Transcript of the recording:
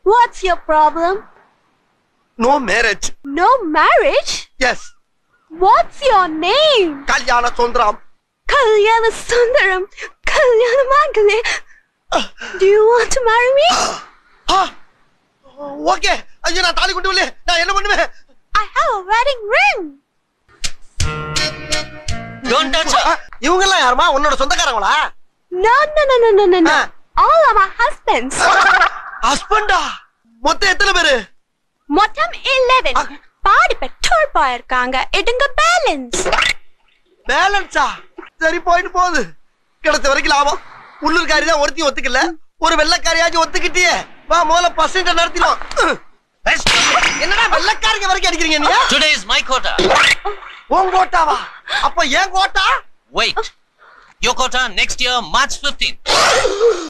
What's your problem? No marriage. No marriage? Yes. What's your name? Kalyana Sundaram. Kalyana Sundaram. Kalyana Mangale. Do you want to marry me? Okay. ஐயோ நான் தாலி கொண்டு வரல. நான் என்ன பண்ணுவேன்? I have a wedding ring. Don't touch her. இவங்க எல்லாம் யாருமா? உன்னோட சொந்தக்காரங்களா? No. All are my husbands. ஹஸ்பண்டா? மொத்தம் எத்தனை பேரு? மொத்தம் 11. பாதி பெற்றோர் போயிருக்காங்க. எடுங்க பேலன்ஸ். பேலன்ஸா? சரி போயிட்டு போகுது. கிடைச்ச வரைக்கும் லாபம். உள்ளூர்காரி தான் ஒருத்தி ஒத்துக்கல. ஒரு வெள்ளக்காரியாச்சும் ஒத்துக்கிட்டியே. வா முதல்ல பசங்க நடத்திடுவோம். என்னடா வெள்ளக்காரிங்க வரைக்கும் அடிக்கிறீங்க நீங்க? Today is my quota. உன் கோட்டாவா? அப்ப ஏன் quota? Wait. Your quota next year, March 15th.